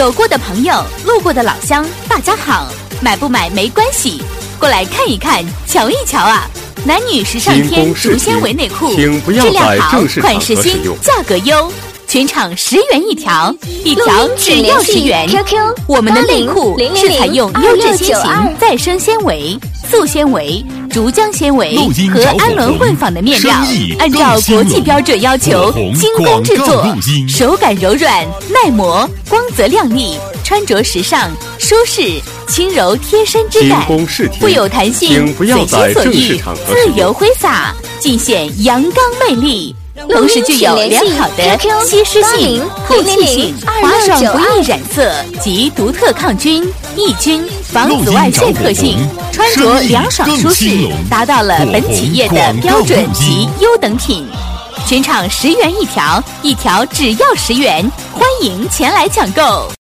走过的朋友，路过的老乡，大家好，买不买没关系，过来看一看，瞧一瞧啊！男女时尚天竹纤维内裤，质量好，款式新，价格优，全场10元一条，一条只要10元。我们的内裤是采用优质纤型再生纤维、素纤维、竹浆纤维和氨纶混纺的面料，按照国际标准要求精工制作，手感柔软、耐磨、光泽亮丽，穿着时尚、舒适、轻柔贴身之感，富有弹性，随心所欲，自由挥洒，尽显阳刚魅力。同时具有良好的吸湿性、透气性、滑爽不易染色及独特抗菌、抑菌、防紫外线特性，穿着凉爽舒适，达到了本企业的标准及优等品。全场10元一条，一条只要10元，欢迎前来抢购。